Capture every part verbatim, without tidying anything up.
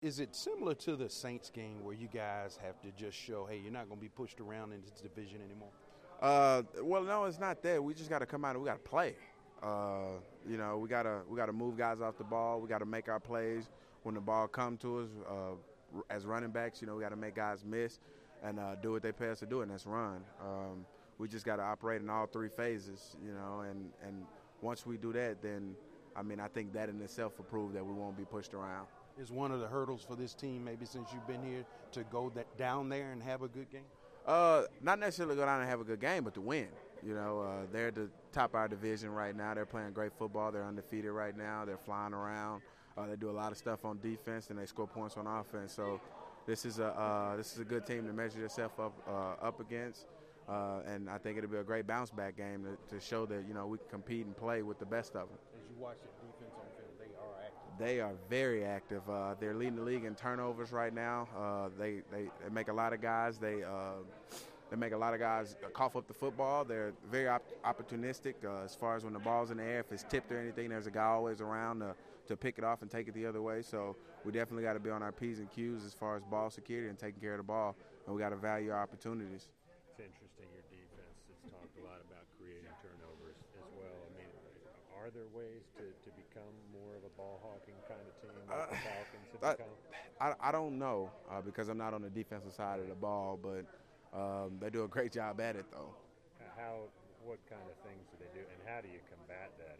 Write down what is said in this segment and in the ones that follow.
Is it similar to the Saints game where you guys have to just show, hey, you're not going to be pushed around in this division anymore? Uh, well, no, it's not that. We just got to come out and we got to play. Uh, you know, we gotta we gotta move guys off the ball. We gotta make our plays when the ball come to us. Uh, as running backs, you know, we gotta make guys miss and uh, do what they pay us to do, and that's run. Um, we just gotta operate in all three phases, you know, and and once we do that, then I mean, I think that in itself will prove that we won't be pushed around. Is one of the hurdles for this team, maybe since you've been here, to go that down there and have a good game? Uh, not necessarily go down and have a good game, but to win. You know, uh, they're at the top of our division right now. They're playing great football. They're undefeated right now. They're flying around. Uh, they do a lot of stuff on defense, and they score points on offense. So this is a uh, this is a good team to measure yourself up uh, up against. Uh, and I think it'll be a great bounce back game to, to show that, you know, we can compete and play with the best of them. As you watch the defense on field, they are active. They are very active. Uh, they're leading the league in turnovers right now. Uh, they, they they make a lot of guys. They uh, they make a lot of guys cough up the football. They're very op- opportunistic uh, as far as when the ball's in the air. If it's tipped or anything, there's a guy always around to, to pick it off and take it the other way. So we definitely got to be on our P's and Q's as far as ball security and taking care of the ball. And we got to value our opportunities. It's interesting, your defense has talked a lot about creating turnovers as well. I mean, are there ways to, to become more of a ball-hawking kind of team like uh, the Falcons have I, become? I, I don't know uh, because I'm not on the defensive side of the ball, but um, they do a great job at it, though. How, what kind of things do they do, and how do you combat that?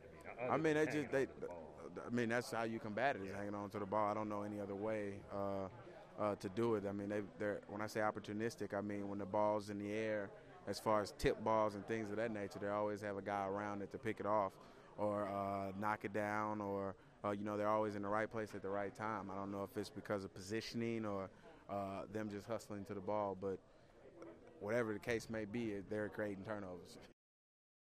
I mean, I mean, they just they. The I mean, that's how you combat it is yeah. hanging on to the ball. I don't know any other way uh, uh, to do it. I mean, they, they're when I say opportunistic, I mean when the ball's in the air, as far as tip balls and things of that nature, they always have a guy around it to pick it off or uh, knock it down, or uh, you know, they're always in the right place at the right time. I don't know if it's because of positioning or uh, them just hustling to the ball, but whatever the case may be, they're creating turnovers.